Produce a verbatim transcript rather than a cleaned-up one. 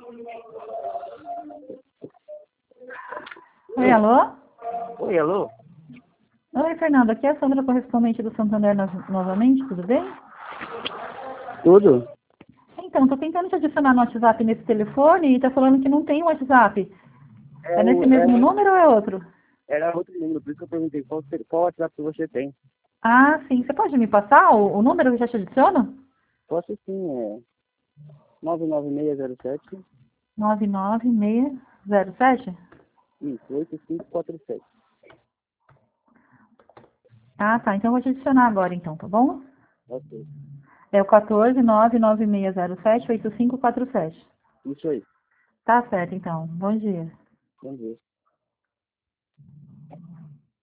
Oi, alô? Oi, alô? Oi, Fernando. Aqui é a Sandra, correspondente do Santander no- novamente, tudo bem? Tudo? Então, tô tentando te adicionar no WhatsApp nesse telefone e tá falando que não tem WhatsApp. É É o, nesse mesmo é, número ou é outro? era outro número, por isso que eu perguntei qual, ser- qual WhatsApp que você tem. Ah, sim. Você pode me passar o, o número que eu já te adiciono? Posso sim, é nove nove seis zero sete, nove nove seis zero sete? isso, oito cinco quatro sete. Ah, tá. Então eu vou te adicionar agora, então, tá bom? Ok, É o quatorze nove nove seis zero sete oito cinco quatro sete. isso aí. Tá certo, então. Bom dia. Bom dia.